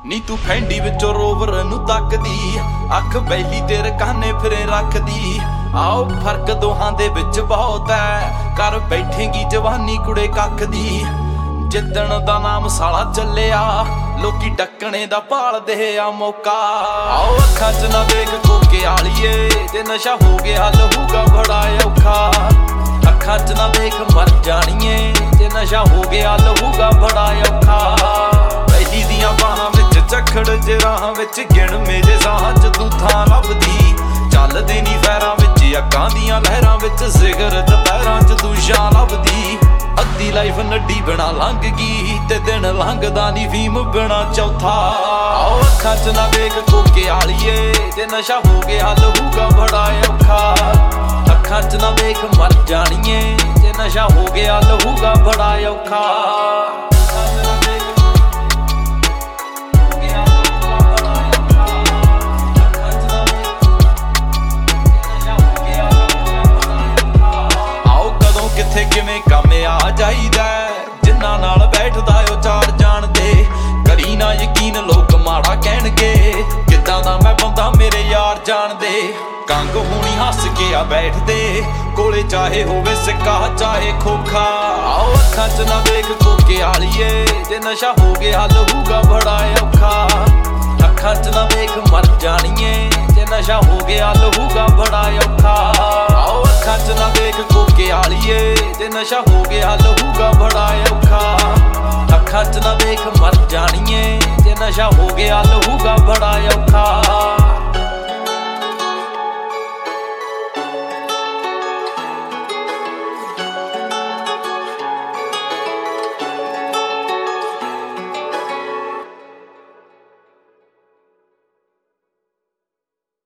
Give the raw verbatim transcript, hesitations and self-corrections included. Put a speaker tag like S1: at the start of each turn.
S1: ਨੀ ਤੂੰ ਫੈਂਡੀ ਵਿੱਚੋਂ ਰੋਵਰ ਨੂੰ ਤੱਕਦੀ, ਅੱਖ ਬੈਲੀ ਤੇ ਰਕਾਨੇ ਫਿਰੇ ਰੱਖਦੀ। ਆਓ ਫਰਕ ਦੋਹਾਂ ਦੇ ਵਿੱਚ ਬਹੁਤ ਐ, ਕਰ ਬੈਠੇਗੀ ਜਵਾਨੀ ਕੁੜੇ ਕੱਖ ਦੀ। ਜਿੱਦਣ ਦਾ ਨਾਮ ਸਾਲਾ ਚੱਲਿਆ, ਲੋਕੀ ਡੱਕਣੇ ਦਾ ਭਾਲਦੇ ਆ ਮੌਕਾ। ਆਓ ਅੱਖਾਂ 'ਚ ਨਾ ਦੇਖ ਕੋਕੇ ਆਲੀਏ, ਜੇ ਨਸ਼ਾ ਹੋ ਗਿਆ ਲਹੂਗਾ ਬੜਾ ਔਖਾ। ਅੱਖਾਂ 'ਚ ਨਾ ਦੇਖ ਮਰ ਜਾਣੀਏ, ਜੇ ਨਸ਼ਾ ਹੋ ਗਿਆ ਲਹੂਗਾ ਬੜਾ ਔਖਾ। ਪਹਿਲੀ ਦੀਆਂ ਬਾਹਾਂ ਵਿੱਚ ਝੱਖੜ ਜੇ ਰਾਹਾਂ ਵਿੱਚ ਗਿਣ ਮੇਰੇ ਸਾਹਾਂ 'ਚ ਤੂੰ ਥਾਂ ਲੱਭਦੀ। ਚੱਲਦੇ ਨੀ ਫੈਰਾਂ ਵਿੱਚ ਅੱਗਾਂ ਦੀਆਂ ਲਹਿਰਾਂ ਵਿੱਚ, ਸਿਗਰਟ ਪੈਰਾਂ 'ਚ ਤੂੰ ਸ਼ਾਂ ਲੱਭਦੀ। ਅੱਧੀ ਲਾਈਫ ਨੱਡੀ ਬਿਨਾ ਲੰਘ ਗਈ, ਤੇ ਦਿਨ ਲੰਘਦਾ ਨੀ ਫੀਮ ਬਿਨਾ ਚੌਥਾ। ਆਓ ਅੱਖਾਂ 'ਚ ਨਾ ਦੇਖ ਕੋਕੇ ਆਲੀਏ, ਜੇ ਨਸ਼ਾ ਹੋ ਗਿਆ ਲਹੂਗਾ ਬੜਾ ਔਖਾ। ਅੱਖਾਂ 'ਚ ਨਾ ਦੇਖ ਮਰ ਜਾਣੀਏ, ਜੇ ਨਸ਼ਾ ਹੋ ਗਿਆ ਲਹੂਗਾ ਬੜਾ ਔਖਾ। ਕਿੱਥੇ ਕਿਵੇਂ ਕੰਮ ਆ ਜਾਈਦਾ, ਜਿੰਨਾਂ ਨਾਲ ਬੈਠਦਾ ਓ ਚਾਰ ਜਾਣਦੇ। ਕਰੀ ਨਾ ਯਕੀਨ ਲੋਕ ਮਾੜਾ ਕਹਿਣਗੇ, ਕਿੱਦਾਂ ਦਾ ਮੈਂ ਬੰਦਾ ਮੇਰੇ ਯਾਰ ਜਾਣਦੇ। ਕੰਗ ਹੋਣੀ ਹੱਸ ਕੇ ਆ ਬੈਠਦੇ, ਕੋਲੇ ਚਾਹੇ ਹੋਵੇ ਸਿੱਕਾ ਚਾਹੇ ਖੋਖਾ। ਆਓ ਅੱਖਾਂ 'ਚ ਨਾ ਦੇਖ ਕੋਕੇ ਆਲੀਏ, ਜੇ ਨਸ਼ਾ ਹੋ ਗਿਆ ਲਹੂਗਾ ਬੜਾ ਔਖਾ। ਅੱਖਾਂ 'ਚ ਨਾ ਦੇਖ ਮਰ ਜਾਣੀਏ, ਜੇ ਨਸ਼ਾ ਹੋ ਗਿਆ ਲਹੂਗਾ ਬੜਾ ਔਖਾ। ਆਓ ਅੱਖਾਂ 'ਚ ਨਾ ਦੇਖ ਕੋਕੇ ਆਲੀਏ, ਜੇ ਨਸ਼ਾ ਹੋ ਗਿਆ ਲਹੂਗਾ ਬੜਾ ਔਖਾ। ਅੱਖਾਂ 'ਚ ਨਾ ਦੇਖ ਮਰ ਜਾਣੀਏ, ਜੇ ਨਸ਼ਾ ਹੋ ਗਿਆ ਲਹੂਗਾ ਬੜਾ ਔਖਾ।